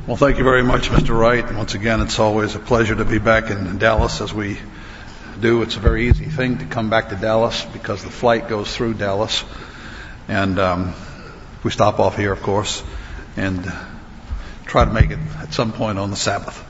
Well, thank you very much, Mr. Wright. Once again, it's always a pleasure to be back in Dallas as we do. It's a very easy thing to come back to Dallas because the flight goes through Dallas. And we stop off here, of course, and try to make it at some point on the Sabbath.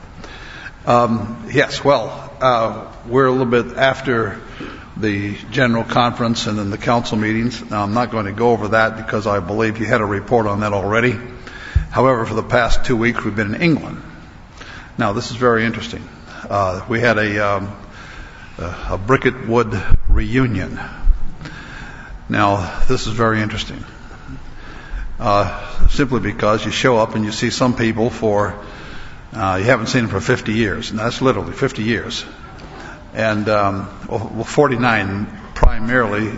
We're a little bit after the general conference and then the council meetings. Now, I'm not going to go over that because I believe you had a report on that already. However, for the past 2 weeks, we've been in England. Now, this is very interesting. We had a Bricket Wood reunion. Now, this is very interesting. Simply because you show up and you see some people you haven't seen them for 50 years. And that's literally 50 years. And, 49 primarily,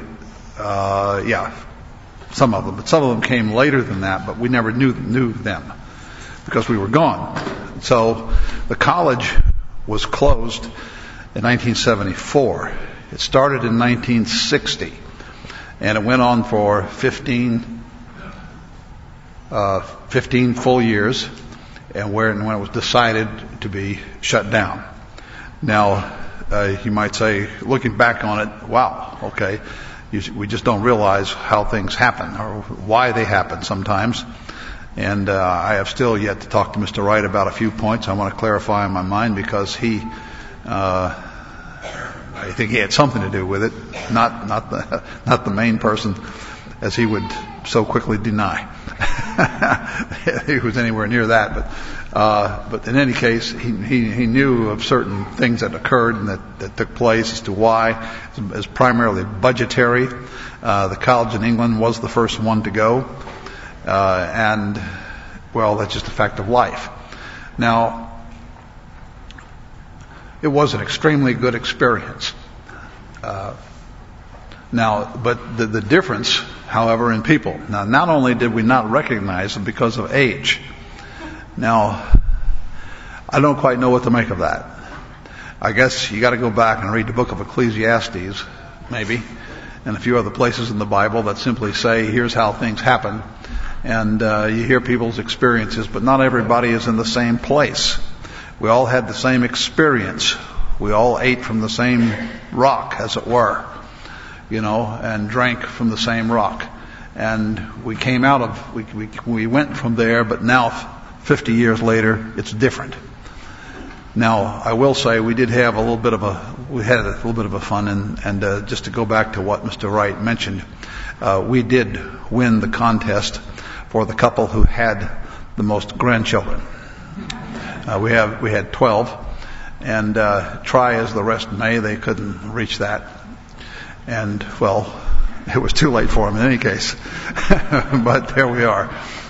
some of them. But some of them came later than that, but we never knew them because we were gone. So the college was closed in 1974. It started in 1960, and it went on for 15 full years, and when it was decided to be shut down. Now, you might say, looking back on it, wow, okay, we just don't realize how things happen or why they happen sometimes. And I have still yet to talk to Mr. Wright about a few points I want to clarify in my mind because I think he had something to do with it, not the main person, as he would so quickly deny. He was anywhere near that, but in any case, he knew of certain things that occurred and that took place as to why. It was primarily budgetary. The college in England was the first one to go, and that's just a fact of life. Now, it was an extremely good experience. But the difference, however, in people. Now, not only did we not recognize them because of age. Now, I don't quite know what to make of that. I guess you got to go back and read the book of Ecclesiastes, maybe, and a few other places in the Bible that simply say, here's how things happen. And you hear people's experiences, but not everybody is in the same place. We all had the same experience. We all ate from the same rock, as it were, and drank from the same rock. And we came we went from there, but now 50 years later, it's different. Now, I will say we had a little bit of a fun, and just to go back to what Mr. Wright mentioned, we did win the contest for the couple who had the most grandchildren. We had 12, and try as the rest may, they couldn't reach that. And, it was too late for them in any case. But there we are.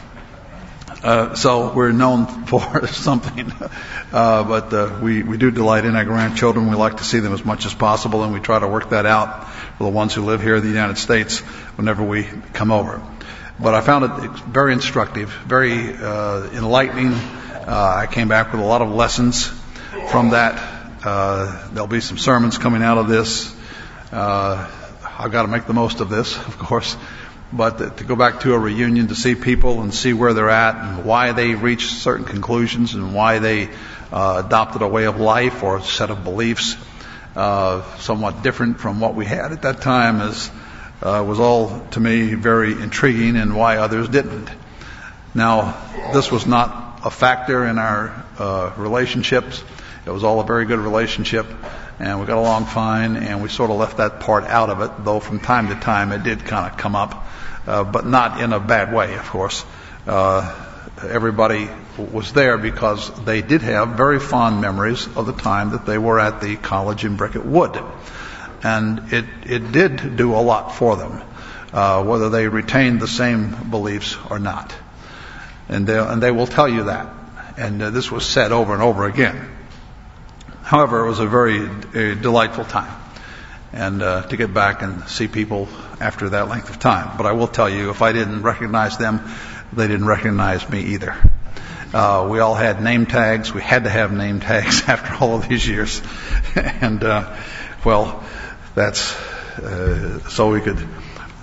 So we're known for something. But we do delight in our grandchildren. We like to see them as much as possible, and we try to work that out for the ones who live here in the United States whenever we come over. But I found it very instructive, very enlightening. I came back with a lot of lessons from that. There'll be some sermons coming out of this. I've got to make the most of this, of course. But to go back to a reunion, to see people and see where they're at and why they reached certain conclusions and why they adopted a way of life or a set of beliefs somewhat different from what we had at that time was all, to me, very intriguing, and why others didn't. Now, this was not a factor in our relationships. It was all a very good relationship, and we got along fine, and we sort of left that part out of it, though from time to time it did kind of come up, but not in a bad way, of course. Everybody was there because they did have very fond memories of the time that they were at the college in Bricket Wood. And it did do a lot for them, whether they retained the same beliefs or not. And they will tell you that. And this was said over and over again. However, it was a very delightful time, and to get back and see people after that length of time. But I will tell you, if I didn't recognize them, they didn't recognize me either. We all had name tags. We had to have name tags after all of these years. And, that's so we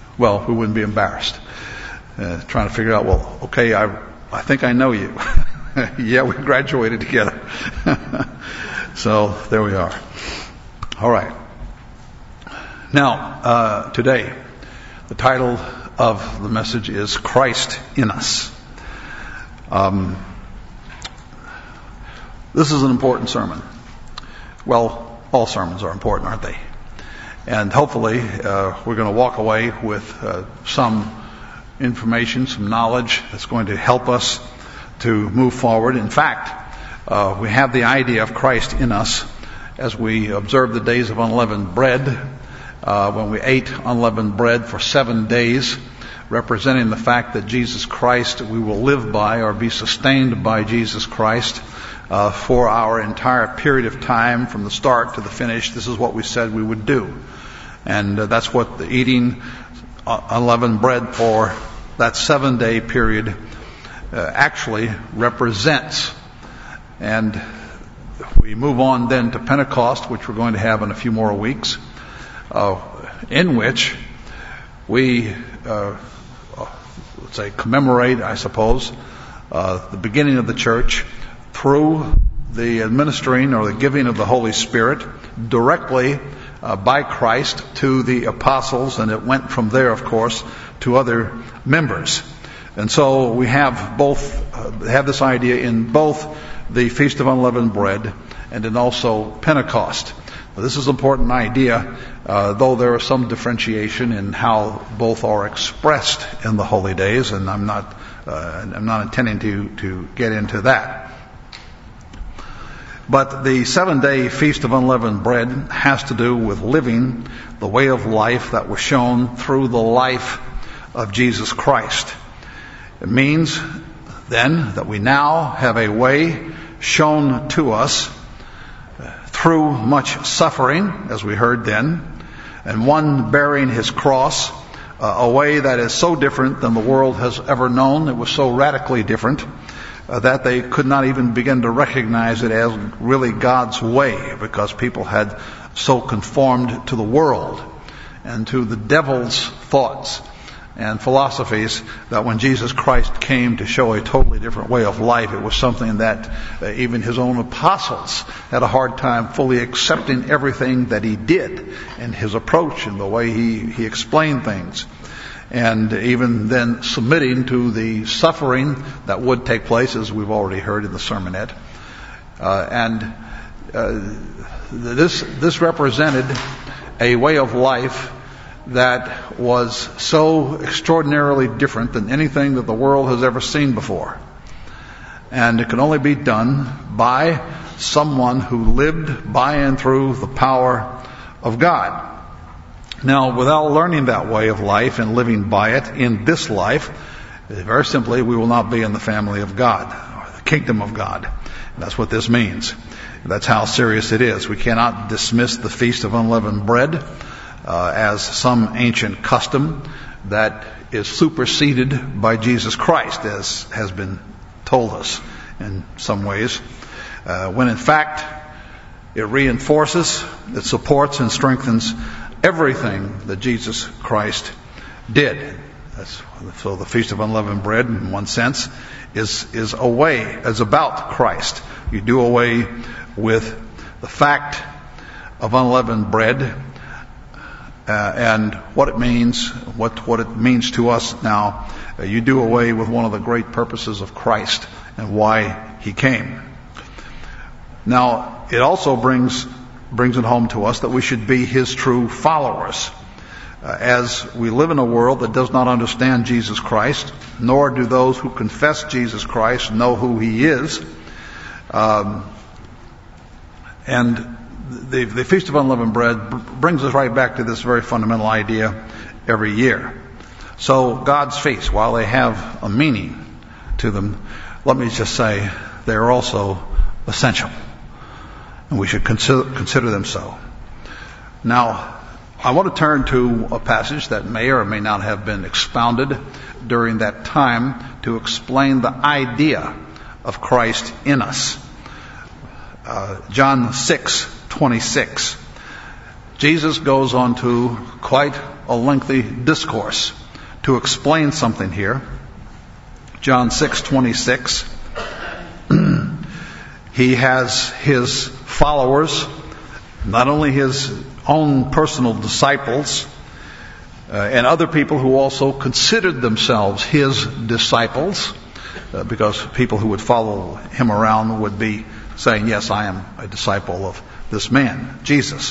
wouldn't be embarrassed. Trying to figure out, I think I know you. Yeah, we graduated together. So there we are. All right. Now, today, the title of the message is Christ in Us. This is an important sermon. Well, all sermons are important, aren't they? And hopefully, we're going to walk away with some information, some knowledge that's going to help us to move forward. In fact, we have the idea of Christ in us as we observe the days of unleavened bread, when we ate unleavened bread for 7 days, representing the fact that Jesus Christ, we will live by or be sustained by Jesus Christ for our entire period of time, from the start to the finish. This is what we said we would do. And that's what the eating unleavened bread for that 7-day period actually represents. And we move on then to Pentecost, which we're going to have in a few more weeks, in which we, let's say, commemorate, I suppose, the beginning of the church through the administering or the giving of the Holy Spirit directly by Christ to the apostles, and it went from there, of course, to other members. And so we have this idea in both the Feast of Unleavened Bread and in also Pentecost. Now, this is an important idea, though there is some differentiation in how both are expressed in the holy days, and I'm not intending to get into that. But the 7-day Feast of Unleavened Bread has to do with living the way of life that was shown through the life of Jesus Christ. It means then that we now have a way shown to us through much suffering, as we heard then, and one bearing his cross, a way that is so different than the world has ever known. It was so radically different that they could not even begin to recognize it as really God's way, because people had so conformed to the world and to the devil's thoughts and philosophies that when Jesus Christ came to show a totally different way of life, it was something that even his own apostles had a hard time fully accepting everything that he did and his approach and the way he explained things. And even then submitting to the suffering that would take place, as we've already heard in the sermonette. This represented a way of life that was so extraordinarily different than anything that the world has ever seen before. And it can only be done by someone who lived by and through the power of God. Now, without learning that way of life and living by it in this life, very simply, we will not be in the family of God, or the kingdom of God. And that's what this means. That's how serious it is. We cannot dismiss the Feast of Unleavened Bread as some ancient custom that is superseded by Jesus Christ, as has been told us in some ways, when in fact it reinforces, it supports and strengthens everything that Jesus Christ did. So the Feast of Unleavened Bread, in one sense, is about Christ. You do away with the fact of unleavened bread and what it means, what it means to us now. You do away with one of the great purposes of Christ and why he came. Now, it also brings it home to us that we should be his true followers. As we live in a world that does not understand Jesus Christ, nor do those who confess Jesus Christ know who he is. And the Feast of Unleavened Bread brings us right back to this very fundamental idea every year. So God's feasts, while they have a meaning to them, let me just say they're also essential. And we should consider them so. Now, I want to turn to a passage that may or may not have been expounded during that time to explain the idea of Christ in us. John 6:26. Jesus goes on to quite a lengthy discourse to explain something here. John 6:26. He has his followers, not only his own personal disciples, and other people who also considered themselves his disciples, because people who would follow him around would be saying, yes, I am a disciple of this man, Jesus,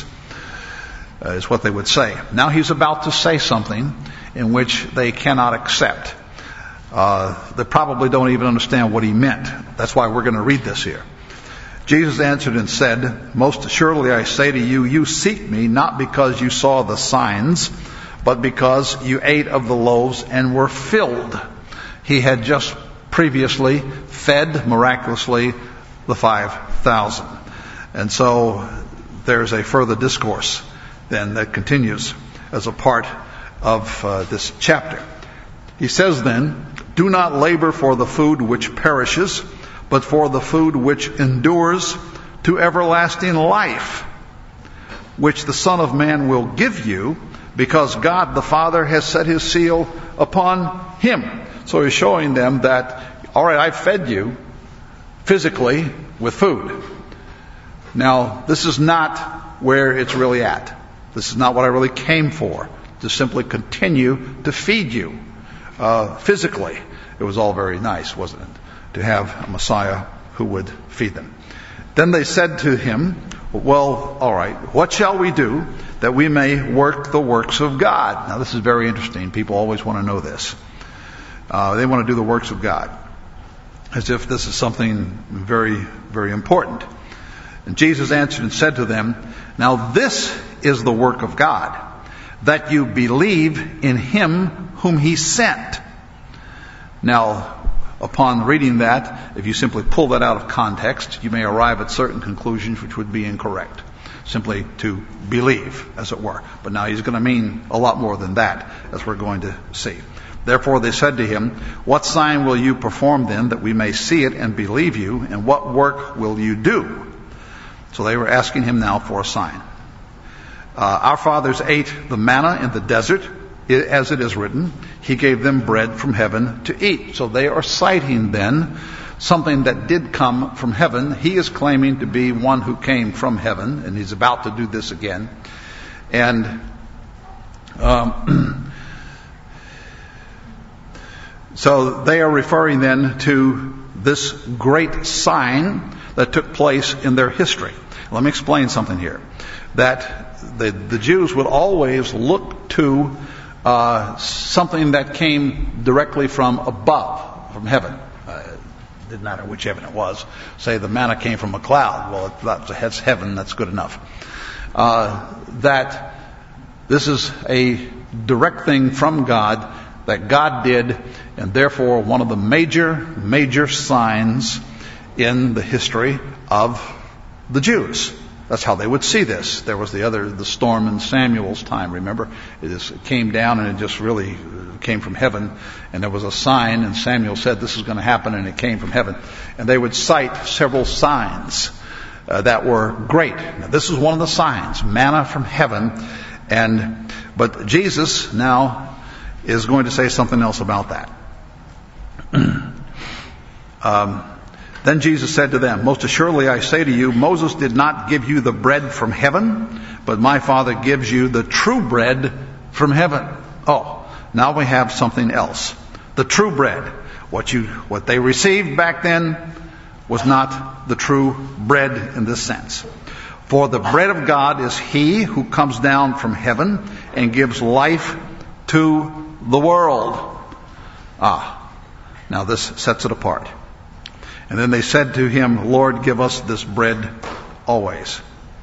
is what they would say. Now he's about to say something in which they cannot accept. They probably don't even understand what he meant. That's why we're going to read this here. Jesus answered and said, most assuredly I say to you, you seek me not because you saw the signs, but because you ate of the loaves and were filled. He had just previously fed miraculously the 5,000. And so there's a further discourse then that continues as a part of this chapter. He says then, do not labor for the food which perishes, but for the food which endures to everlasting life, which the Son of Man will give you, because God the Father has set his seal upon him. So he's showing them that, all right, I fed you physically with food. Now, this is not where it's really at. This is not what I really came for, to simply continue to feed you physically. It was all very nice, wasn't it, to have a Messiah who would feed them. Then they said to him, well, all right, what shall we do that we may work the works of God? Now, this is very interesting. People always want to know this. They want to do the works of God, as if this is something very, very important. And Jesus answered and said to them, now this is the work of God, that you believe in him whom he sent. Now, upon reading that, if you simply pull that out of context, you may arrive at certain conclusions which would be incorrect. Simply to believe, as it were. But now he's going to mean a lot more than that, as we're going to see. Therefore they said to him, what sign will you perform then, that we may see it and believe you? And what work will you do? So they were asking him now for a sign. Our fathers ate the manna in the desert, as it is written, he gave them bread from heaven to eat. So they are citing then something that did come from heaven. He is claiming to be one who came from heaven, and he's about to do this again. And so they are referring then to this great sign that took place in their history. Let me explain something here. That the Jews would always look to something that came directly from above, from heaven. It didn't matter which heaven it was. Say the manna came from a cloud. Well, that's heaven, that's good enough. That this is a direct thing from God that God did, and therefore one of the major signs in the history of the Jews. That's how they would see this. There was the storm in Samuel's time, remember? It came down and it just really came from heaven. And there was a sign, and Samuel said this is going to happen, and it came from heaven. And they would cite several signs that were great. Now, this is one of the signs, manna from heaven. But Jesus now is going to say something else about that. Then Jesus said to them, most assuredly I say to you, Moses did not give you the bread from heaven, but my Father gives you the true bread from heaven. Oh, now we have something else. The true bread. What they received back then was not the true bread in this sense. For the bread of God is he who comes down from heaven and gives life to the world. Now this sets it apart. And then they said to him, Lord, give us this bread always.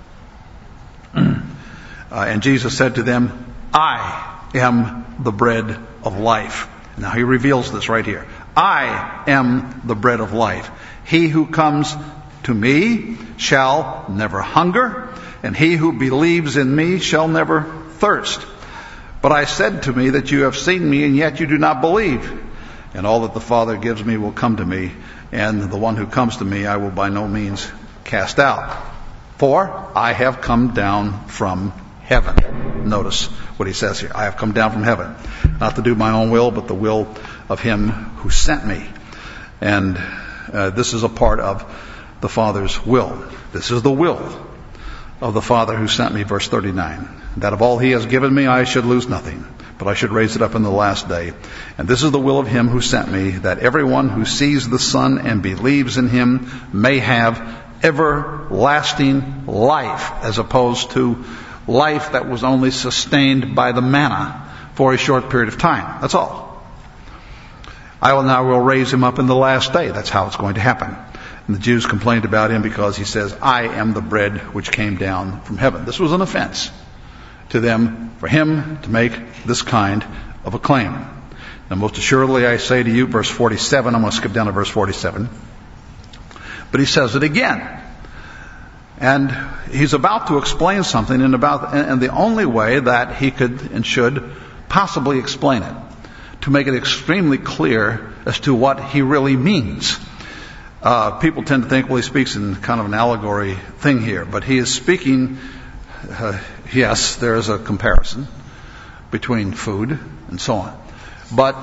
And Jesus said to them, I am the bread of life. Now he reveals this right here. I am the bread of life. He who comes to me shall never hunger, and he who believes in me shall never thirst. But I said to me that you have seen me, and yet you do not believe. And all that the Father gives me will come to me, and the one who comes to me I will by no means cast out. For I have come down from heaven. Notice what he says here. I have come down from heaven, not to do my own will, but the will of him who sent me. And this is a part of the Father's will. This is the will of the Father who sent me, verse 39, that of all he has given me I should lose nothing, but I should raise it up in the last day. And this is the will of him who sent me, that everyone who sees the Son and believes in him may have everlasting life, as opposed to life that was only sustained by the manna for a short period of time. That's all. I will raise him up in the last day. That's how it's going to happen. And the Jews complained about him because he says, I am the bread which came down from heaven. This was an offense to them for him to make this kind of a claim. Now, most assuredly I say to you, verse 47, I'm going to skip down to verse 47. But he says it again. And he's about to explain something, and the only way that he could and should possibly explain it, to make it extremely clear as to what he really means. People tend to think, well, he speaks in kind of an allegory thing here, but he is speaking, yes, there is a comparison between food and so on. But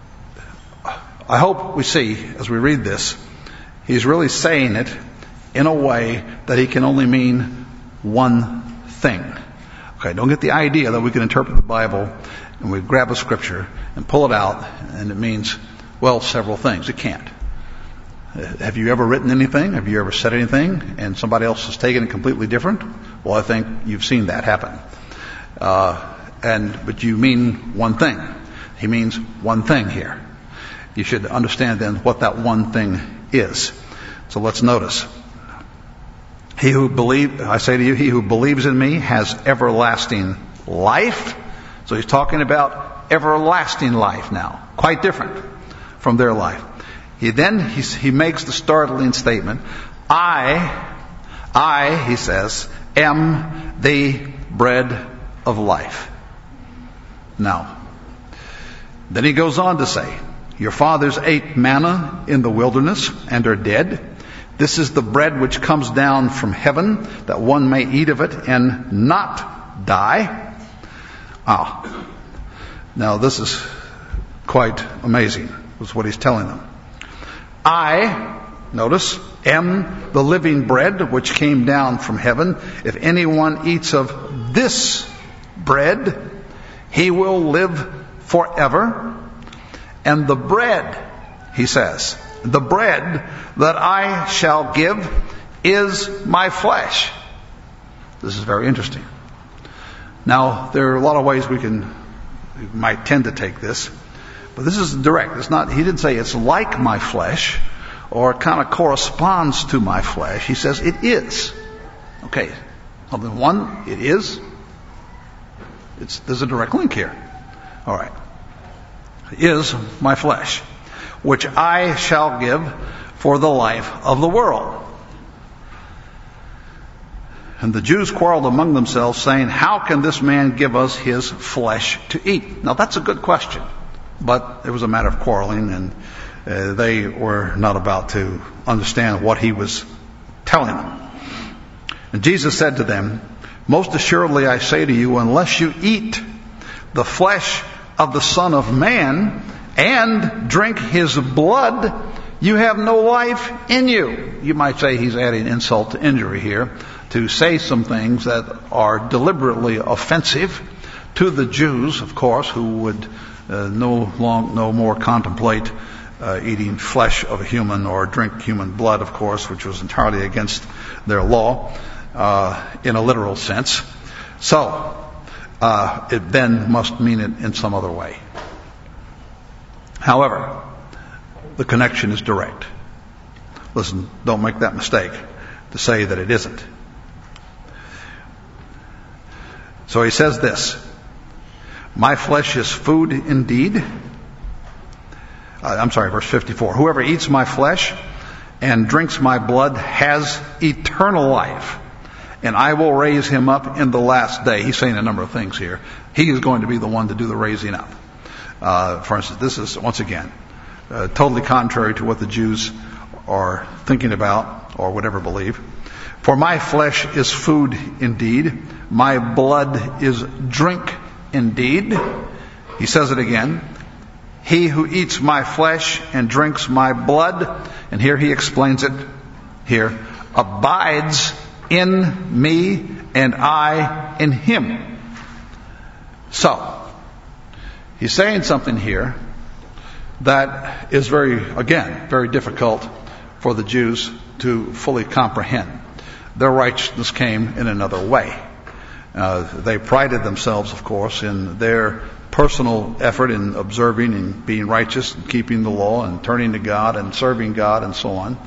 I hope we see, as we read this, he's really saying it in a way that he can only mean one thing. Okay, don't get the idea that we can interpret the Bible and we grab a scripture and pull it out and it means, well, several things. It can't. Have you ever written anything? Have you ever said anything and somebody else has taken it completely different? Well, I think you've seen that happen. But you mean one thing. He means one thing here. You should understand then what that one thing is. So let's notice. I say to you, he who believes in me has everlasting life. So he's talking about everlasting life now. Quite different from their life. He makes the startling statement, I, he says, am the bread of life. Now, then he goes on to say, your fathers ate manna in the wilderness and are dead. This is the bread which comes down from heaven, that one may eat of it and not die. Now this is quite amazing. That's what he's telling them. I, notice, am the living bread which came down from heaven. If anyone eats of this bread, he will live forever. And the bread, he says, the bread that I shall give is my flesh. This is very interesting. Now, there are a lot of ways we might tend to take this, but this is direct. It's not, he didn't say it's like my flesh or it kind of corresponds to my flesh. He says it is. Okay. Well, then one, it is. There's a direct link here. All right. Is my flesh, which I shall give for the life of the world. And the Jews quarreled among themselves, saying, how can this man give us his flesh to eat? Now that's a good question, but it was a matter of quarreling, and they were not about to understand what he was telling them. And Jesus said to them, most assuredly I say to you, unless you eat the flesh of the Son of Man and drink his blood, you have no life in you. You might say he's adding insult to injury here to say some things that are deliberately offensive to the Jews, of course, who would no more contemplate eating flesh of a human or drink human blood, of course, which was entirely against their law in a literal sense. So it then must mean it in some other way. However, the connection is direct. Listen, don't make that mistake to say that it isn't. So he says this, my flesh is food indeed. Verse 54. Whoever eats my flesh and drinks my blood has eternal life, and I will raise him up in the last day. He's saying a number of things here. He is going to be the one to do the raising up. For instance, this is, once again, totally contrary to what the Jews are thinking about or would ever believe. For my flesh is food indeed, my blood is drink indeed. He says it again. He who eats my flesh and drinks my blood, and here he explains it here, abides in me and I in him. So, he's saying something here that is very difficult for the Jews to fully comprehend. Their righteousness came in another way. They prided themselves, of course, in their personal effort in observing and being righteous and keeping the law and turning to God and serving God and so on.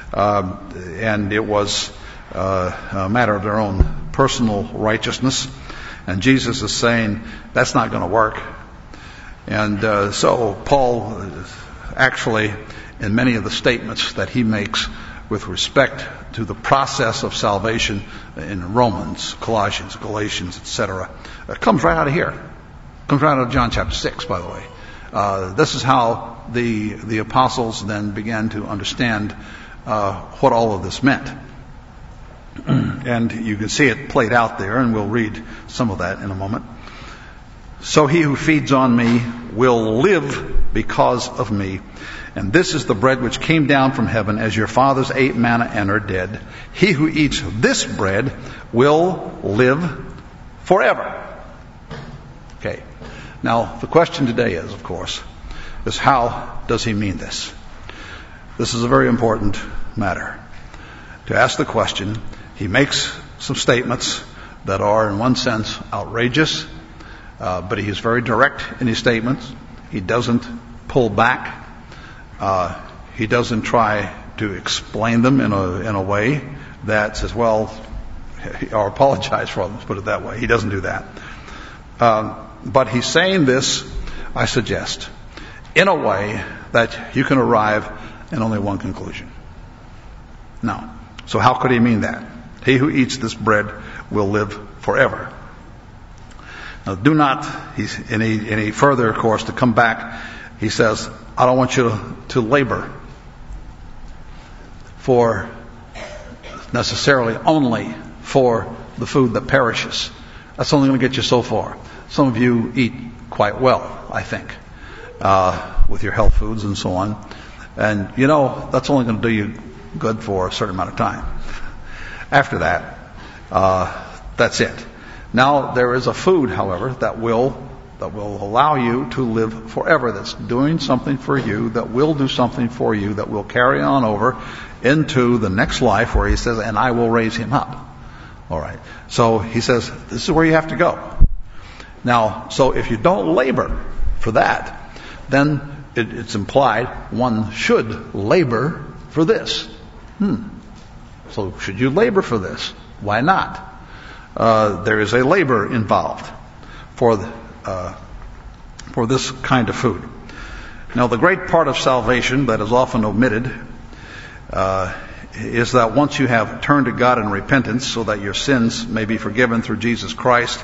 And it was a matter of their own personal righteousness. And Jesus is saying that's not going to work. And so Paul actually, in many of the statements that he makes with respect to the process of salvation in Romans, Colossians, Galatians, etc., comes right out of here. Comes right out of John chapter 6, by the way. This is how the apostles then began to understand what all of this meant. And you can see it played out there, and we'll read some of that in a moment. So he who feeds on me will live because of me. And this is the bread which came down from heaven, as your fathers ate manna and are dead. He who eats this bread will live forever. Okay. Now, the question today is, of course, is how does he mean this? This is a very important matter. To ask the question, he makes some statements that are, in one sense, outrageous, but he is very direct in his statements. He doesn't pull back. He doesn't try to explain them in a way that says, well, or apologize for them, let's put it that way. He doesn't do that. But he's saying this, I suggest, in a way that you can arrive in only one conclusion. Now, so how could he mean that? He who eats this bread will live forever. Now, do not, any further, of course, to come back, he says, I don't want you to labor for necessarily only for the food that perishes. That's only going to get you so far. Some of you eat quite well, I think, with your health foods and so on. And, that's only going to do you good for a certain amount of time. After that, that's it. Now, there is a food, however, that will allow you to live forever, that's doing something for you, that will do something for you, that will carry on over into the next life, where he says, and I will raise him up. All right. So he says, this is where you have to go. Now, so if you don't labor for that, then it's implied one should labor for this. So should you labor for this? Why not? There is a labor involved for this kind of food. Now, the great part of salvation that is often omitted is that once you have turned to God in repentance so that your sins may be forgiven through Jesus Christ,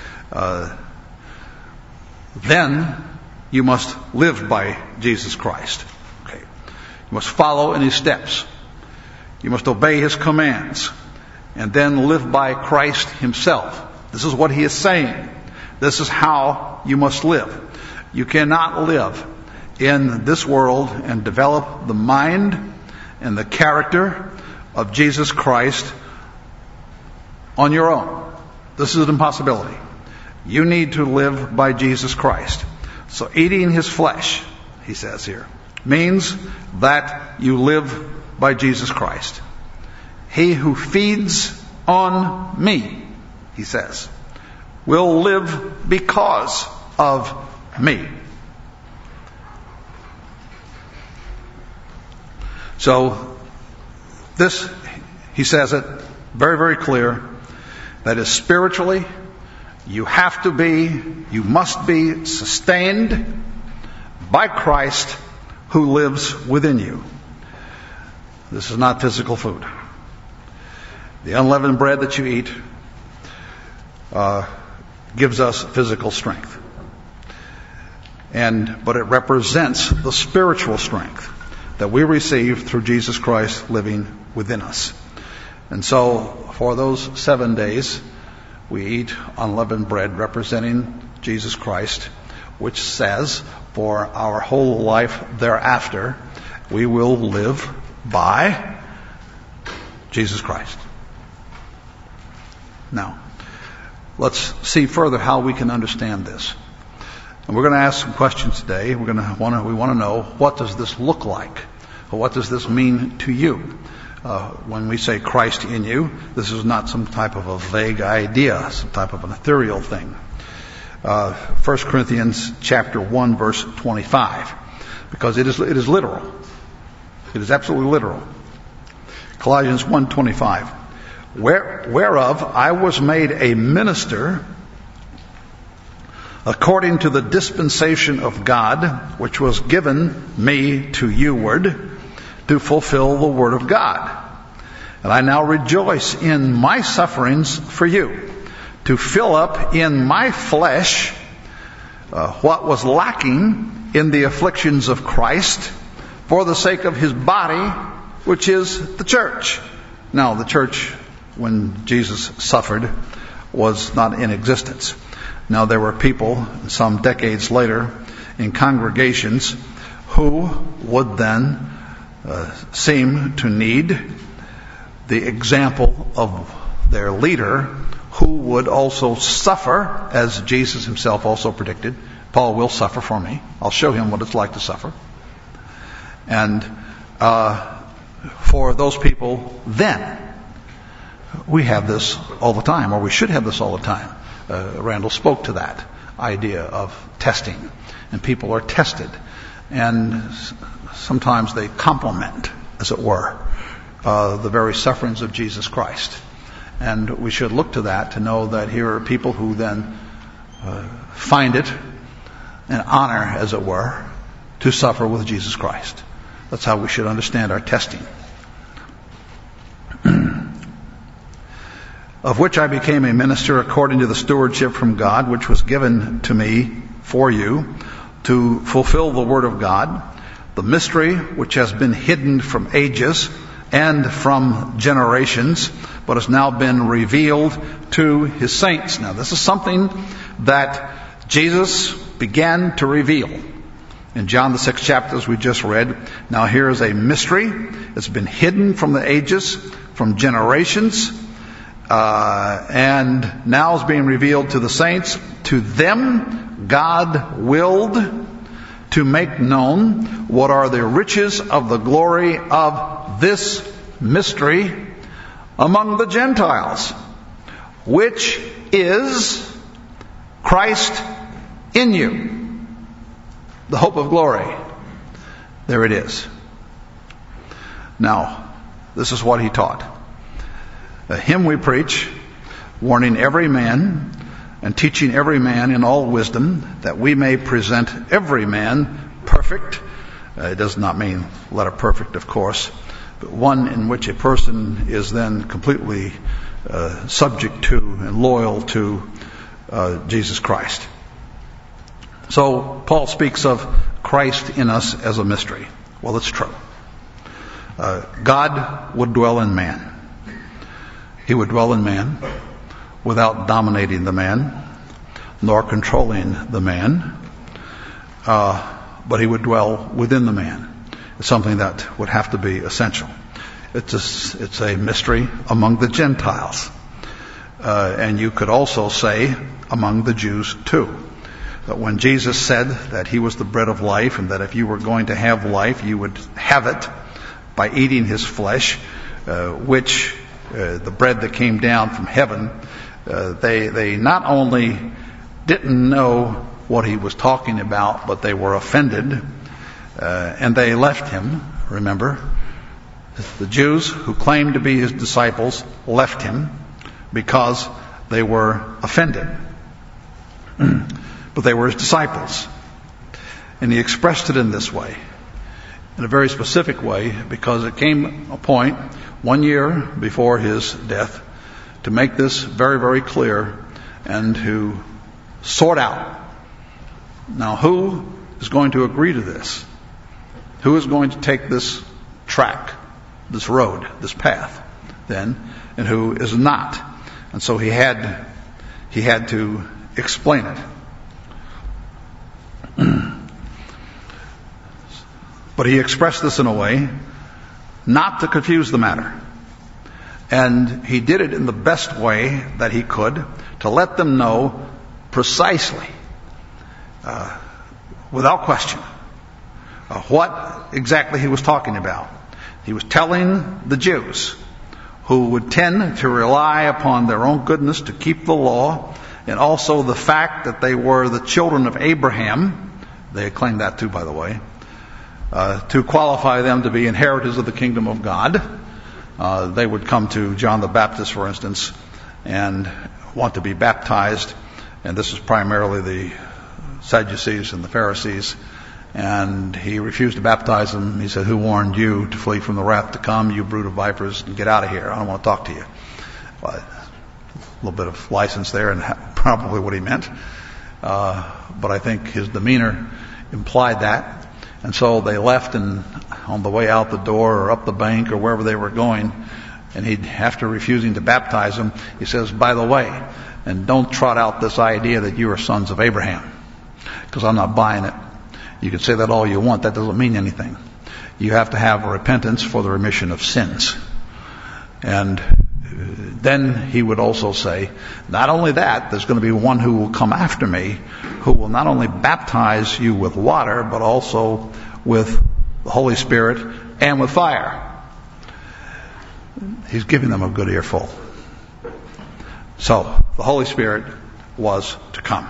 then you must live by Jesus Christ. Okay. You must follow in his steps. You must obey his commands. And then live by Christ himself. This is what he is saying. This is how you must live. You cannot live in this world and develop the mind and the character of Jesus Christ on your own. This is an impossibility. You need to live by Jesus Christ. So eating his flesh, he says here, means that you live by Jesus Christ. He who feeds on me, he says, will live because of me. So this, he says it very, very clear, that is spiritually, you must be sustained by Christ who lives within you. This is not physical food. The unleavened bread that you eat gives us physical strength. But it represents the spiritual strength that we receive through Jesus Christ living within us. And so, for those 7 days, we eat unleavened bread representing Jesus Christ, which says, for our whole life thereafter, we will live by Jesus Christ. Now, let's see further how we can understand this. And we're going to ask some questions today. We want to know, what does this look like? Or what does this mean to you? When we say Christ in you, this is not some type of a vague idea, some type of an ethereal thing. 1 Corinthians chapter 1, verse 25, because it is literal. It is absolutely literal. Colossians 1:25, whereof I was made a minister according to the dispensation of God, which was given me to youward, to fulfill the word of God. And I now rejoice in my sufferings for you, to fill up in my flesh what was lacking in the afflictions of Christ, for the sake of his body, which is the church. Now, the church, when Jesus suffered, was not in existence. Now, there were people some decades later in congregations who would then seem to need the example of their leader, who would also suffer, as Jesus himself also predicted. Paul will suffer for me. I'll show him what it's like to suffer. And for those people then, we have this all the time, or we should have this all the time. Randall spoke to that idea of testing, and people are tested, and sometimes they complement, as it were, the very sufferings of Jesus Christ. And we should look to that to know that here are people who then find it an honor, as it were, to suffer with Jesus Christ. That's how we should understand our testing. Of which I became a minister according to the stewardship from God, which was given to me for you, to fulfill the word of God, the mystery which has been hidden from ages and from generations, but has now been revealed to his saints. Now, this is something that Jesus began to reveal in John the 6th chapter, as we just read. Now, here is a mystery. It's been hidden from the ages, from generations, and now is being revealed to the saints. To them God willed to make known what are the riches of the glory of this mystery among the Gentiles, which is Christ in you, the hope of glory. There it is. Now, this is what he taught. Him we preach, warning every man and teaching every man in all wisdom, that we may present every man perfect. It does not mean letter perfect, of course, but one in which a person is then completely subject to and loyal to Jesus Christ. So Paul speaks of Christ in us as a mystery. Well, it's true. God would dwell in man. He would dwell in man without dominating the man, nor controlling the man, but he would dwell within the man. It's something that would have to be essential. It's a mystery among the Gentiles. And you could also say among the Jews too. That when Jesus said that he was the bread of life, and that if you were going to have life, you would have it by eating his flesh, which the bread that came down from heaven, they not only didn't know what he was talking about, but they were offended, and they left him. Remember, the Jews who claimed to be his disciples left him because they were offended. But they were his disciples. And he expressed it in this way, in a very specific way, because it came a point 1 year before his death to make this very, very clear and to sort out. Now, who is going to agree to this? Who is going to take this track, this road, this path, then, and who is not? And so he had to explain it. But he expressed this in a way not to confuse the matter. And he did it in the best way that he could to let them know precisely, without question, what exactly he was talking about. He was telling the Jews, who would tend to rely upon their own goodness to keep the law, and also the fact that they were the children of Abraham, they claimed that too, by the way, to qualify them to be inheritors of the kingdom of God. They would come to John the Baptist, for instance, and want to be baptized, and this is primarily the Sadducees and the Pharisees, and he refused to baptize them. He said, "Who warned you to flee from the wrath to come, you brood of vipers, and get out of here? I don't want to talk to you." But a little bit of license there, and probably what he meant. But I think his demeanor implied that. And so they left, and on the way out the door or up the bank or wherever they were going, and after refusing to baptize them, he says, "By the way, and don't trot out this idea that you are sons of Abraham, because I'm not buying it. You can say that all you want. That doesn't mean anything. You have to have repentance for the remission of sins." And then he would also say, not only that, there's going to be one who will come after me, who will not only baptize you with water, but also with the Holy Spirit and with fire. He's giving them a good earful. So, the Holy Spirit was to come.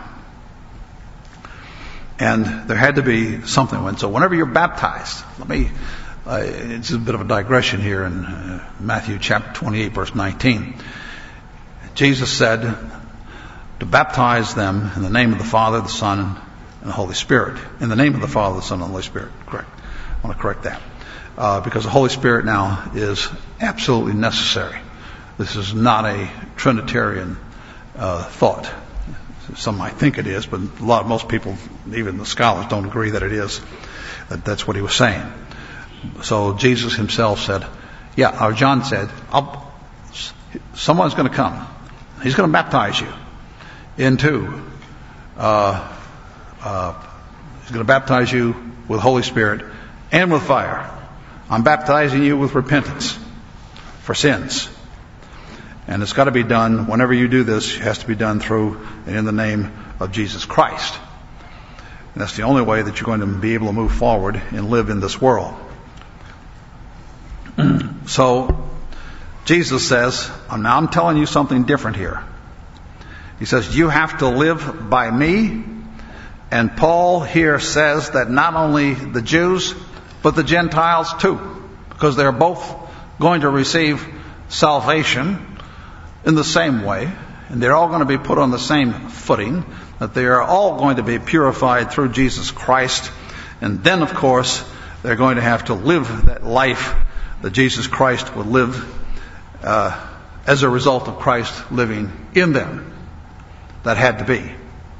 And there had to be something. So whenever you're baptized, it's a bit of a digression here in Matthew chapter 28, verse 19. Jesus said to baptize them in the name of the Father, the Son, and the Holy Spirit. In the name of the Father, the Son, and the Holy Spirit. Correct. I want to correct that. Because the Holy Spirit now is absolutely necessary. This is not a Trinitarian thought. Some might think it is, but most people, even the scholars, don't agree that it is. That's what he was saying. So Jesus himself said, or John said, someone's going to come. He's going to baptize you into, he's going to baptize you with Holy Spirit and with fire. I'm baptizing you with repentance for sins. And it's got to be done, whenever you do this, it has to be done through and in the name of Jesus Christ. And that's the only way that you're going to be able to move forward and live in this world. So, Jesus says, now I'm telling you something different here. He says, you have to live by me. And Paul here says that not only the Jews, but the Gentiles too. Because they're both going to receive salvation in the same way, and they're all going to be put on the same footing, that they are all going to be purified through Jesus Christ, and then, of course, they're going to have to live that life that Jesus Christ would live as a result of Christ living in them. That had to be.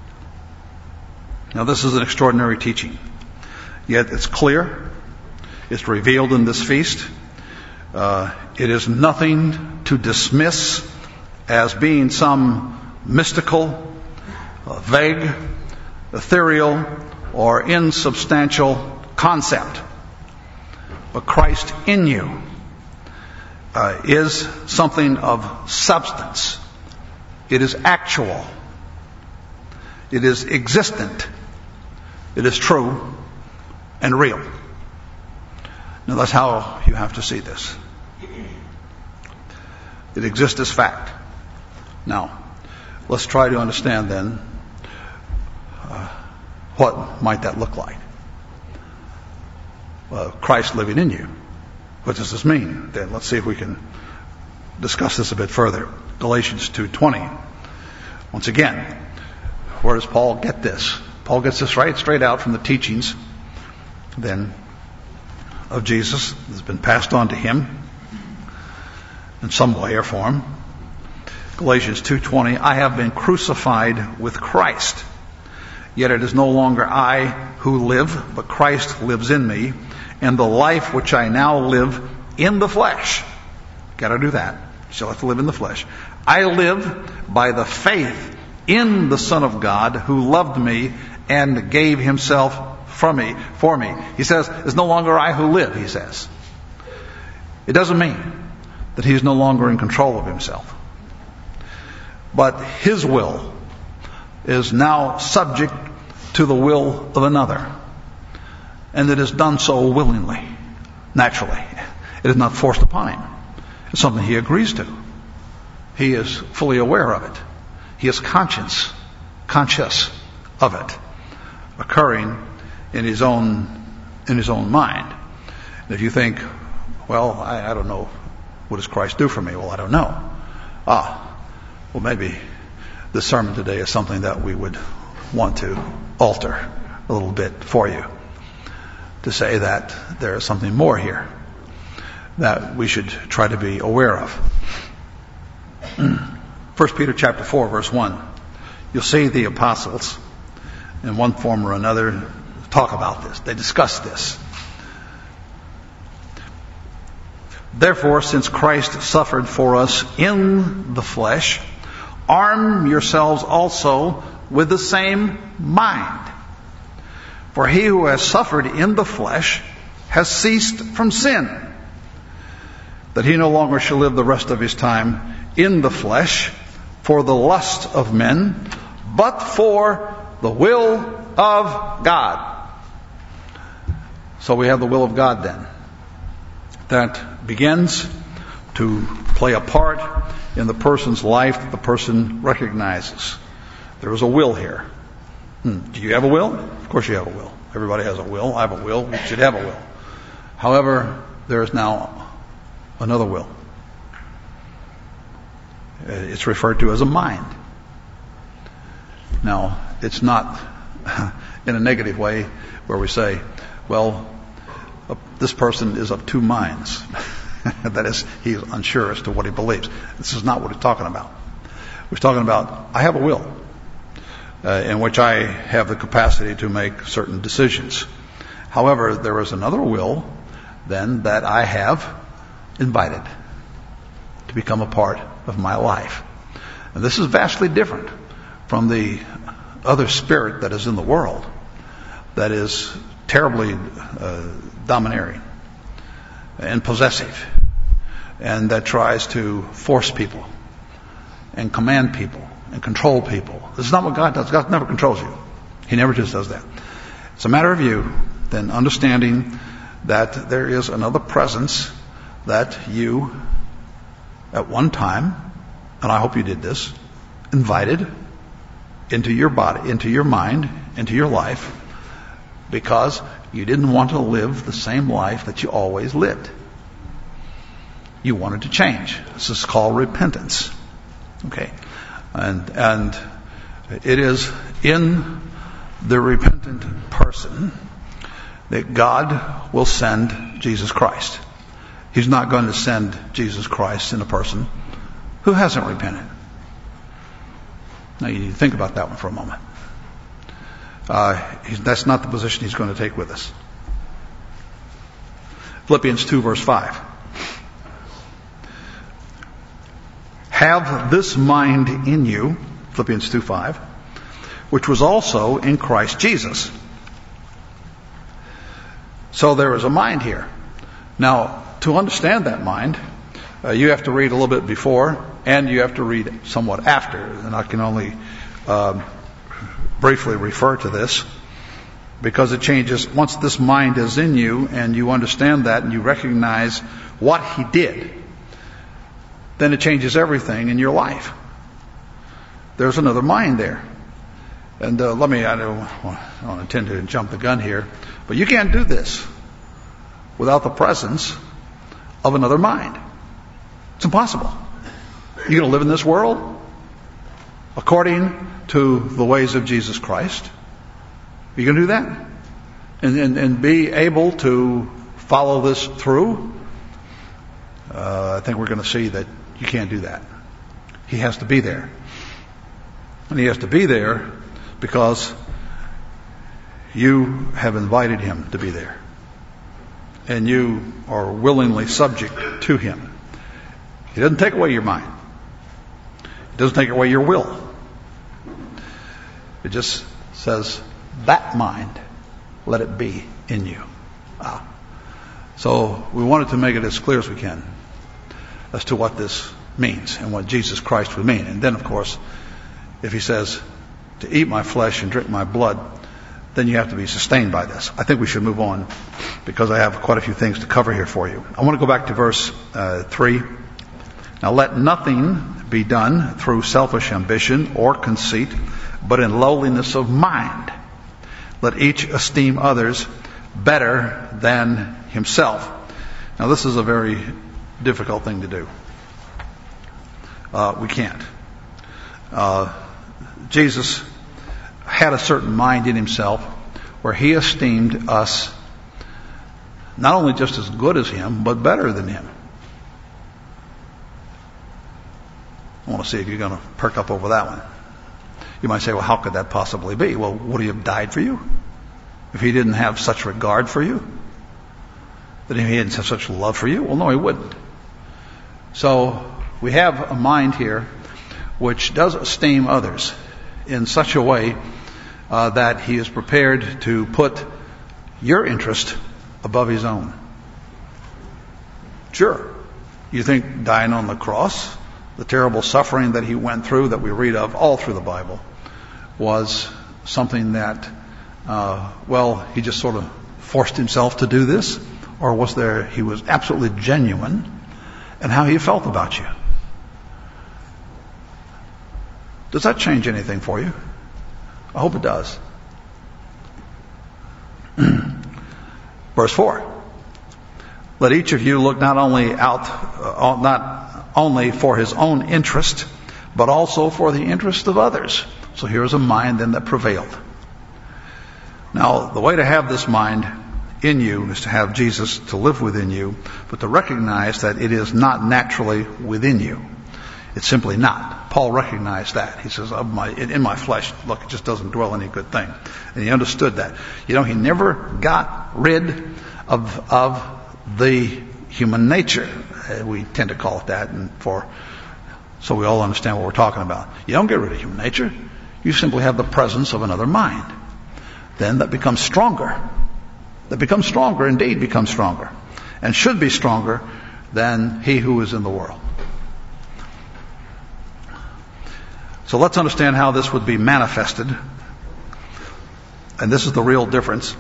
Now, this is an extraordinary teaching, yet it's clear, it's revealed in this feast. It is nothing to dismiss as being some mystical, vague, ethereal, or insubstantial concept. But Christ in you is something of substance. It is actual. It is existent. It is true and real. Now that's how you have to see this. It exists as fact. Now, let's try to understand then what might that look like. Christ living in you. What does this mean? Then let's see if we can discuss this a bit further. Galatians 2:20. Once again, where does Paul get this? Paul gets this right straight out from the teachings then of Jesus. It's been passed on to him in some way or form. Galatians 2:20, I have been crucified with Christ. Yet it is no longer I who live, but Christ lives in me. And the life which I now live in the flesh. Got to do that. You still have to live in the flesh. I live by the faith in the Son of God who loved me and gave himself for me. He says, it's no longer I who live, he says. It doesn't mean that he's no longer in control of himself. But his will is now subject to the will of another. And it is done so willingly, naturally. It is not forced upon him. It's something he agrees to. He is fully aware of it. He is conscious of it occurring in his own mind. And if you think, well, I don't know, what does Christ do for me? Well, I don't know. Well, maybe this sermon today is something that we would want to alter a little bit for you, to say that there is something more here that we should try to be aware of. 1 Peter chapter 4, verse 1. You'll see the apostles, in one form or another, talk about this. They discuss this. Therefore, since Christ suffered for us in the flesh, arm yourselves also with the same mind. For he who has suffered in the flesh has ceased from sin, that he no longer shall live the rest of his time in the flesh for the lust of men, but for the will of God. So we have the will of God then, that begins to play a part in the person's life that the person recognizes. There is a will here. Do you have a will? Of course you have a will. Everybody has a will. I have a will. We should have a will. However, there is now another will. It's referred to as a mind. Now, it's not in a negative way where we say, well, this person is of two minds. That is, he is unsure as to what he believes. This is not what he's talking about. He's talking about, I have a will in which I have the capacity to make certain decisions. However, there is another will then that I have invited to become a part of my life. And this is vastly different from the other spirit that is in the world, that is terribly domineering and possessive, and that tries to force people and command people and control people. This is not what God does. God never controls you. He never just does that. It's a matter of you then understanding that there is another presence that you at one time, and I hope you did this, invited into your body, into your mind, into your life, because you didn't want to live the same life that you always lived. You wanted to change. This is called repentance. Okay. And it is in the repentant person that God will send Jesus Christ. He's not going to send Jesus Christ in a person who hasn't repented. Now you need to think about that one for a moment. That's not the position he's going to take with us. Philippians 2 verse 5. Have this mind in you, Philippians 2:5, which was also in Christ Jesus. So there is a mind here. Now, to understand that mind, you have to read a little bit before, and you have to read somewhat after. And I can only briefly refer to this, because it changes. Once this mind is in you, and you understand that, and you recognize what he did, then it changes everything in your life. There's another mind there. And I don't intend to jump the gun here, but you can't do this without the presence of another mind. It's impossible. You're going to live in this world according to the ways of Jesus Christ. You going to do that? And be able to follow this through? I think we're going to see that you can't do that. He has to be there. And he has to be there because you have invited him to be there. And you are willingly subject to him. He doesn't take away your mind. He doesn't take away your will. It just says, that mind, let it be in you. So we wanted to make it as clear as we can. as to what this means and what Jesus Christ would mean. And then, of course, if he says to eat my flesh and drink my blood, then you have to be sustained by this. I think we should move on because I have quite a few things to cover here for you. I want to go back to verse 3. Now let nothing be done through selfish ambition or conceit, but in lowliness of mind. Let each esteem others better than himself. Now this is a very difficult thing to do. We can't. Jesus had a certain mind in himself where he esteemed us not only just as good as him, but better than him. I want to see if you're going to perk up over that one. You might say, well, how could that possibly be? Well, would he have died for you if he didn't have such regard for you? That he didn't have such love for you? Well, no, he wouldn't. So we have a mind here which does esteem others in such a way that he is prepared to put your interest above his own. Sure, you think dying on the cross, the terrible suffering that he went through, that we read of all through the Bible, was something that, he just sort of forced himself to do this? Or was he was absolutely genuine in how he felt about you? Does that change anything for you? I hope it does. Verse 4. Let each of you look not only for his own interest, but also for the interest of others. So here's a mind then that prevailed. Now, the way to have this mind in you is to have Jesus to live within you, but to recognize that it is not naturally within you. It's simply not. Paul recognized that. He says, in my flesh, look, it just doesn't dwell any good thing. And he understood that. You know, he never got rid of the human nature. We tend to call it that, so we all understand what we're talking about. You don't get rid of human nature. You simply have the presence of another mind. Then that becomes stronger. Indeed becomes stronger. And should be stronger than he who is in the world. So let's understand how this would be manifested. And this is the real difference.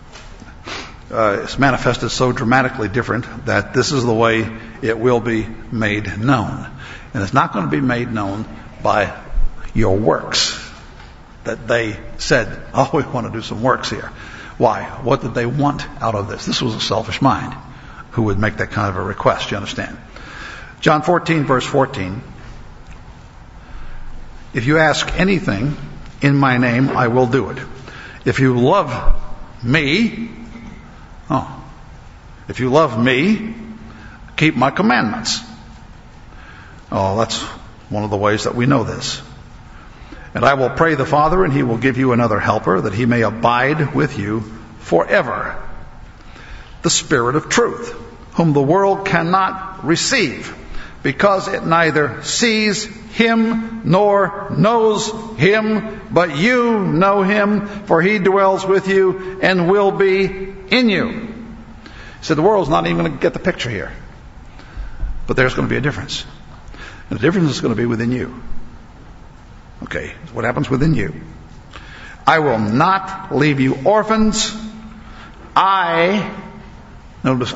It's manifested so dramatically different that this is the way it will be made known. And it's not going to be made known by your works. That they said, oh, we want to do some works here. Why? What did they want out of this? This was a selfish mind who would make that kind of a request, you understand? John 14, verse 14. If you ask anything in my name, I will do it. If you love me, keep my commandments. Oh, that's one of the ways that we know this. And I will pray the Father, and he will give you another helper, that he may abide with you forever. The Spirit of truth, whom the world cannot receive, because it neither sees him nor knows him, but you know him, for he dwells with you and will be in you. So the world's not even going to get the picture here. But there's going to be a difference. And the difference is going to be within you. Okay, what happens within you? I will not leave you orphans. Notice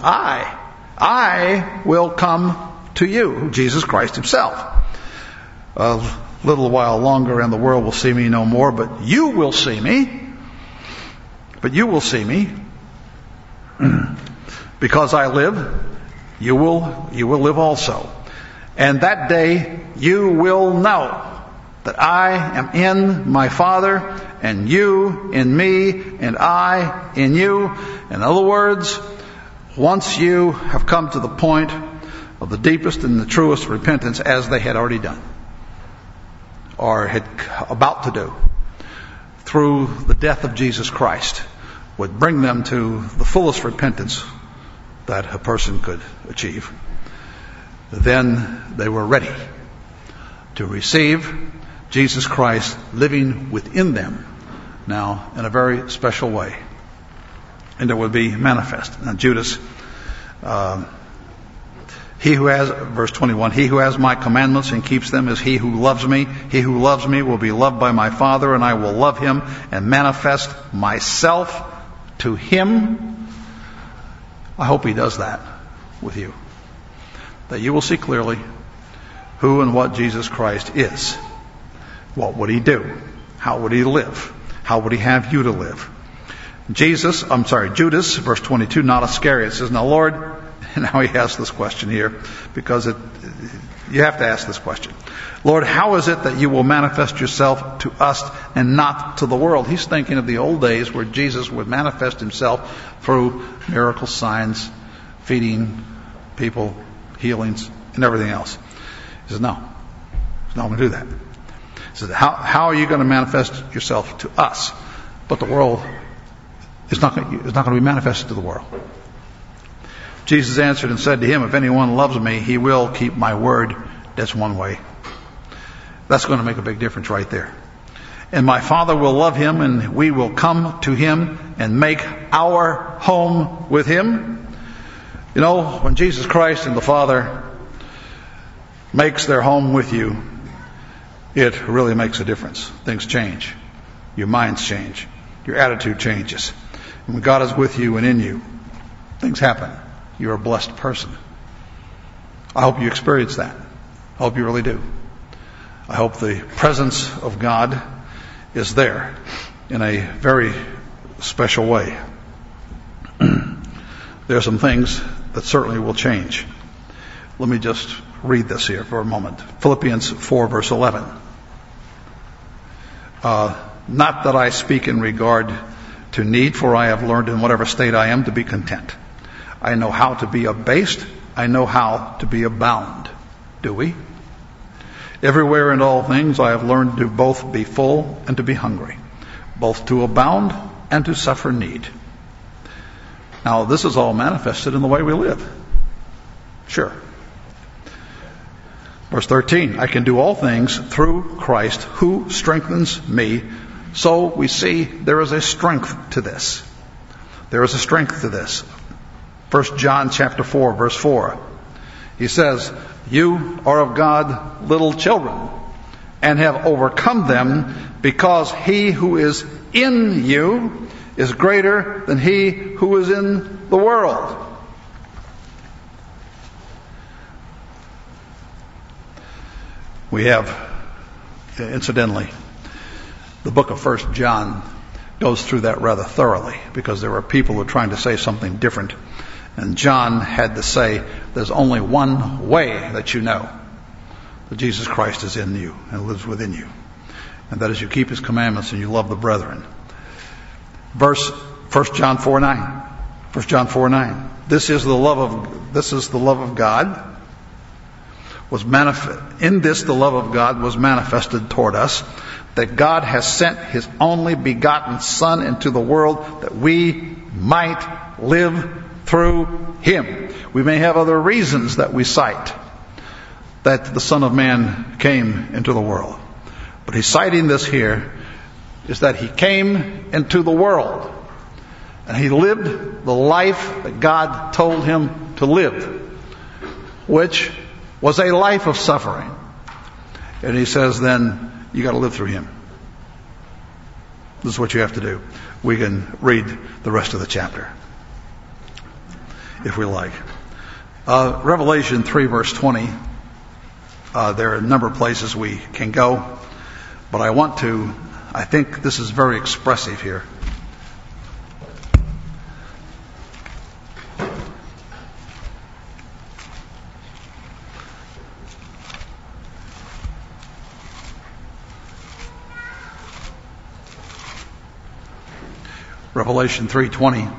I will come to you, Jesus Christ himself. A little while longer and the world will see me no more, but you will see me. Because I live, you will live also. And that day you will know that I am in my Father, and you in me, and I in you. In other words, once you have come to the point of the deepest and the truest repentance, as they had already done, or had about to do, through the death of Jesus Christ, would bring them to the fullest repentance that a person could achieve, then they were ready to receive Jesus Christ living within them now in a very special way. And it would be manifest. Now Judas, Verse 21, he who has my commandments and keeps them is he who loves me. He who loves me will be loved by my Father, and I will love him and manifest myself to him. I hope he does that with you, that you will see clearly who and what Jesus Christ is. What would he do? How would he live? How would he have you to live? Judas, verse 22, not Iscariot, says, now Lord, and now he asks this question here, because you have to ask this question. Lord, how is it that you will manifest yourself to us and not to the world? He's thinking of the old days where Jesus would manifest himself through miracle signs, feeding people, healings, and everything else. He says, no, he's not going to do that. He says, how are you going to manifest yourself to us? But the world is not going to be manifested to the world. Jesus answered and said to him, if anyone loves me, he will keep my word. That's one way. That's going to make a big difference right there. And my Father will love him, and we will come to him and make our home with him. You know, when Jesus Christ and the Father makes their home with you, it really makes a difference. Things change. Your minds change. Your attitude changes. And when God is with you and in you, things happen. You're a blessed person. I hope you experience that. I hope you really do. I hope the presence of God is there in a very special way. There are some things that certainly will change. Let me just read this here for a moment. Philippians 4, verse 11. Not that I speak in regard to need, for I have learned in whatever state I am to be content. I know how to be abased. I know how to be abound. Do we? Everywhere in all things I have learned to both be full and to be hungry, both to abound and to suffer need. Now, this is all manifested in the way we live. Sure. Verse 13, I can do all things through Christ who strengthens me. So we see there is a strength to this. There is a strength to this. 1 John chapter 4, verse 4. He says, you are of God little children, and have overcome them, because he who is in you is greater than he who is in the world. We have, incidentally, the book of 1 John goes through that rather thoroughly, because there were people who were trying to say something different. And John had to say, there's only one way that you know that Jesus Christ is in you and lives within you. And that is you keep his commandments and you love the brethren. 1 John 4:9. 1 John 4:9. This is the love of God. In this the love of God was manifested toward us, that God has sent his only begotten Son into the world that we might live through him. We may have other reasons that we cite that the Son of Man came into the world. But he's citing this here is that he came into the world and he lived the life that God told him to live, which was a life of suffering. And he says then you got to live through him. This is what you have to do. We can read the rest of the chapter if we like. Revelation 3 verse 20. There are a number of places we can go, but I think this is very expressive here. Revelation 3:20.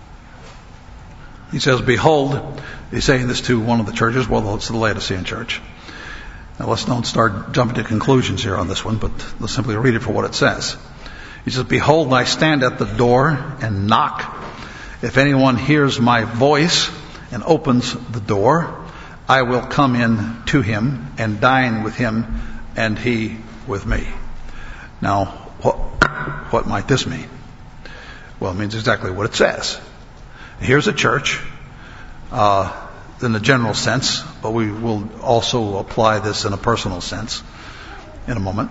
He says, behold, he's saying this to one of the churches, well, it's the Laodicean church. Now let's don't start jumping to conclusions here on this one, but let's simply read it for what it says. He says, behold, I stand at the door and knock. If anyone hears my voice and opens the door, I will come in to him and dine with him and he with me. Now, what might this mean? Well, it means exactly what it says. Here's a church. in the general sense, but we will also apply this in a personal sense in a moment.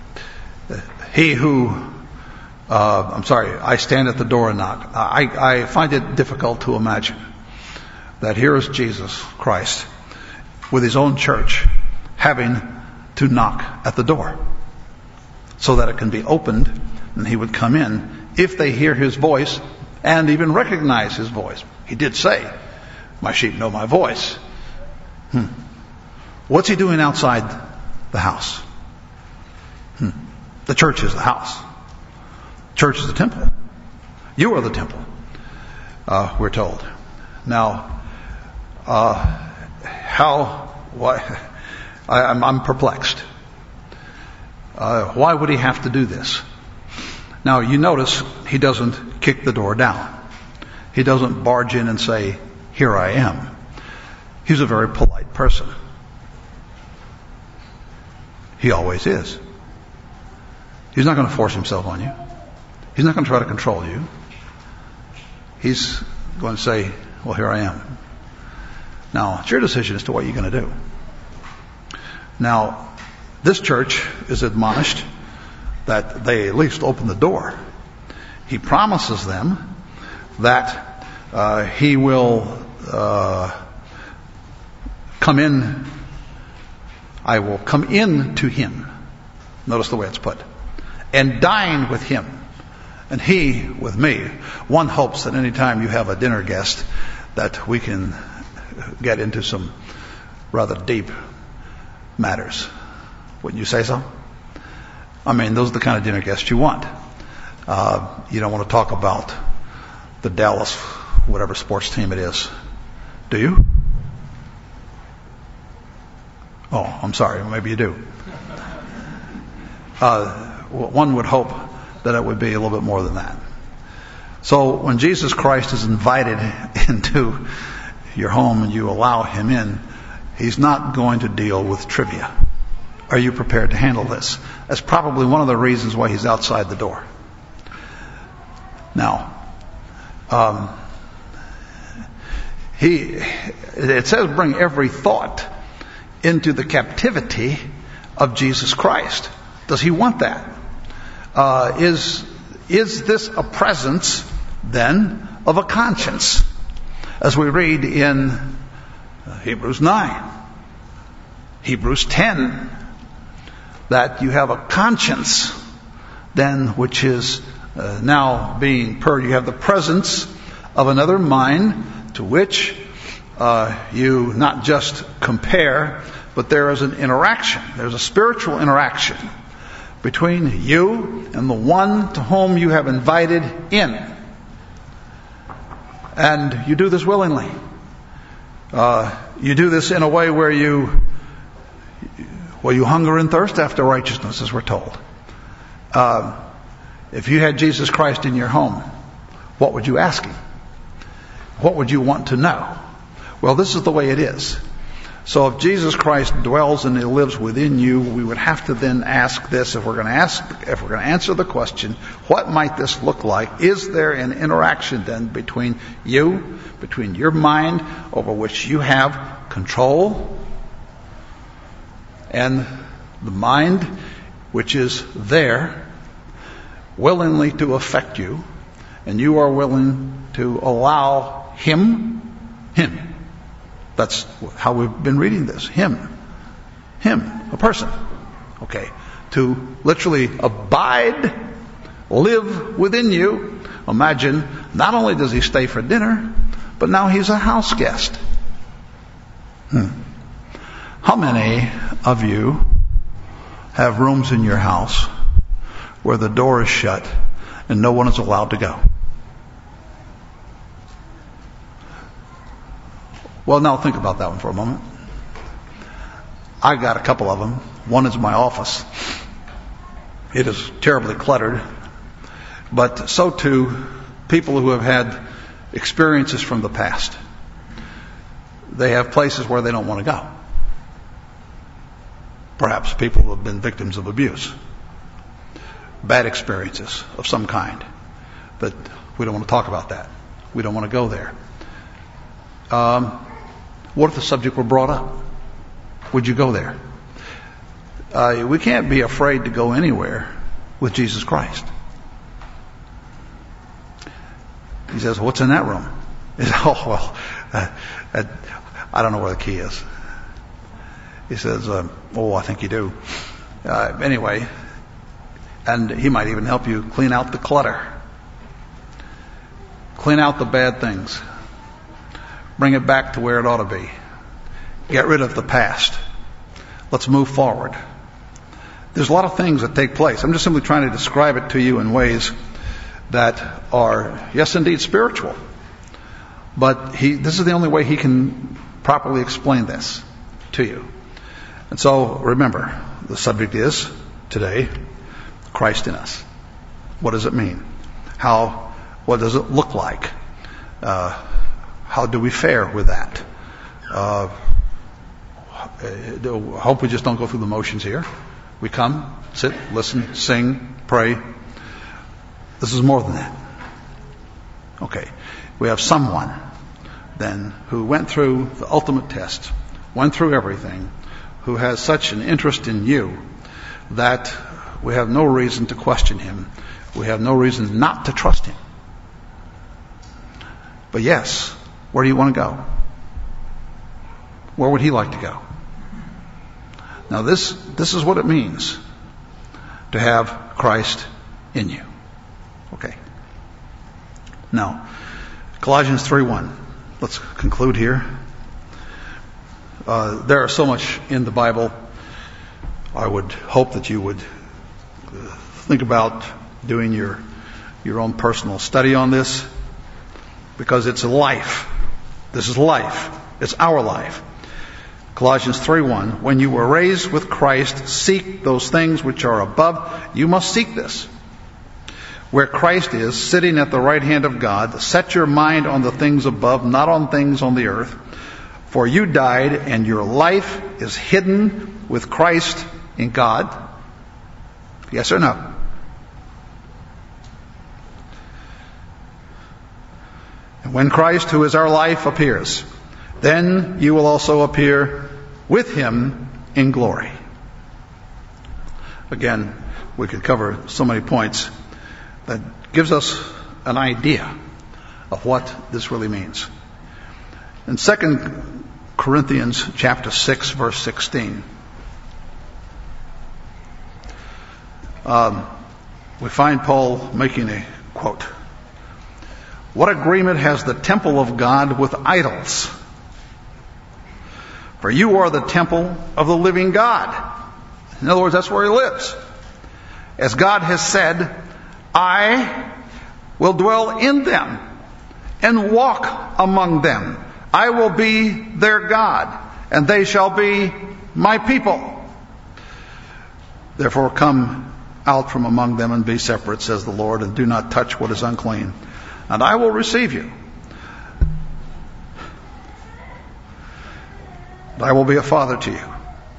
I stand at the door and knock. I find it difficult to imagine that here is Jesus Christ with his own church having to knock at the door so that it can be opened and he would come in if they hear his voice and even recognize his voice. He did say, "My sheep know my voice." What's he doing outside the house? The church is the house. Church is the temple. You are the temple, we're told. Now, I'm perplexed. Why would he have to do this? Now, you notice he doesn't kick the door down. He doesn't barge in and say, "Here I am." He's a very polite person. He always is. He's not going to force himself on you. He's not going to try to control you. He's going to say, "Well, here I am." Now, it's your decision as to what you're going to do. Now, this church is admonished that they at least open the door. He promises them that he will come in. I will come in to him. Notice the way it's put. And dine with him, and he with me. One hopes that any time you have a dinner guest that we can get into some rather deep matters. Wouldn't you say so? I mean, those are the kind of dinner guests you want. You don't want to talk about the Dallas, whatever sports team it is. Do you? Oh, I'm sorry. Maybe you do. One would hope that it would be a little bit more than that. So when Jesus Christ is invited into your home and you allow him in, he's not going to deal with trivia. Are you prepared to handle this? That's probably one of the reasons why he's outside the door. Now, it says bring every thought into the captivity of Jesus Christ. Does he want that? Is this a presence then of a conscience? As we read in Hebrews 9, Hebrews 10, that you have a conscience then which is now being purged. You have the presence of another mind to which you not just compare, but there is an interaction. There's a spiritual interaction between you and the one to whom you have invited in. And you do this willingly. You do this in a way where you hunger and thirst after righteousness, as we're told. If you had Jesus Christ in your home, what would you ask him? What would you want to know? Well, this is the way it is. So if Jesus Christ dwells and he lives within you, we would have to then ask this. If we're going to answer the question, what might this look like? Is there an interaction then between you, between your mind over which you have control, and the mind which is there willingly to affect you, and you are willing to allow him. That's how we've been reading this. Him, a person. Okay. To literally abide, live within you. Imagine, not only does he stay for dinner, but now he's a house guest. How many of you have rooms in your house where the door is shut and no one is allowed to go? Well, now think about that one for a moment. I got a couple of them. One is my office. It is terribly cluttered. But so too, people who have had experiences from the past. They have places where they don't want to go. Perhaps people who have been victims of abuse. Bad experiences of some kind. But we don't want to talk about that. We don't want to go there. What if the subject were brought up? Would you go there? We can't be afraid to go anywhere with Jesus Christ. He says, what's in that room? He says, I don't know where the key is. He says, I think you do. Anyway, and he might even help you clean out the clutter. Clean out the bad things. Bring it back to where it ought to be. Get rid of the past. Let's move forward. There's a lot of things that take place. I'm just simply trying to describe it to you in ways that are, yes, indeed, spiritual. But this is the only way he can properly explain this to you. And so, remember, the subject is, today, Christ in us. What does it mean? What does it look like? How do we fare with that? I hope we just don't go through the motions here. We come, sit, listen, sing, pray. This is more than that. Okay. We have someone, then, who went through the ultimate test, went through everything, who has such an interest in you that we have no reason to question him. We have no reason not to trust him. But yes, where do you want to go? Where would he like to go? Now this is what it means to have Christ in you. Okay. Now, Colossians 3:1. Let's conclude here. There are so much in the Bible. I would hope that you would think about doing your own personal study on this, because it's a life. This is life. It's our life. Colossians 3:1, when you were raised with Christ, seek those things which are above. You must seek this. Where Christ is, sitting at the right hand of God, set your mind on the things above, not on things on the earth. For you died, and your life is hidden with Christ in God. Yes or no? And when Christ, who is our life, appears, then you will also appear with him in glory. Again, we could cover so many points. That gives us an idea of what this really means. In 2 Corinthians chapter 6, verse 16, we find Paul making a quote. What agreement has the temple of God with idols? For you are the temple of the living God. In other words, that's where he lives. As God has said, I will dwell in them and walk among them. I will be their God, and they shall be my people. Therefore come out from among them and be separate, says the Lord, and do not touch what is unclean, and I will receive you. And I will be a father to you,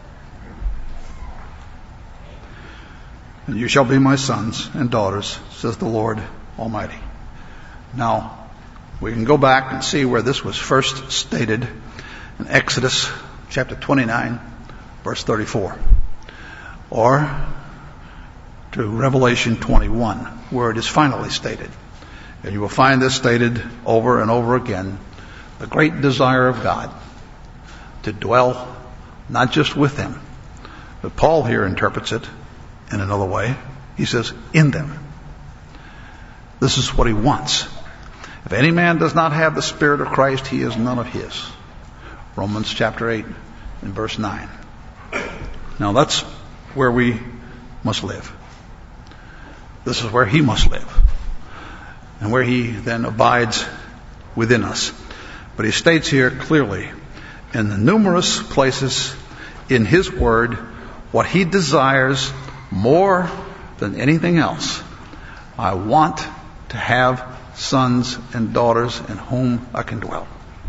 and you shall be my sons and daughters, says the Lord Almighty. Now, we can go back and see where this was first stated in Exodus chapter 29, verse 34. Or to Revelation 21, where it is finally stated. And you will find this stated over and over again. The great desire of God to dwell not just with them, but Paul here interprets it in another way. He says, in them. This is what he wants. If any man does not have the Spirit of Christ, he is none of his. Romans chapter 8 and verse 9. Now that's where we must live. This is where he must live. And where he then abides within us. But he states here clearly, in the numerous places in his word, what he desires more than anything else. I want to have sons and daughters in whom I can dwell.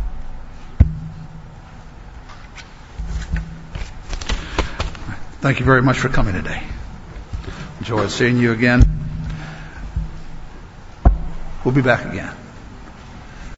Thank you very much for coming today. Enjoyed seeing you again. We'll be back again.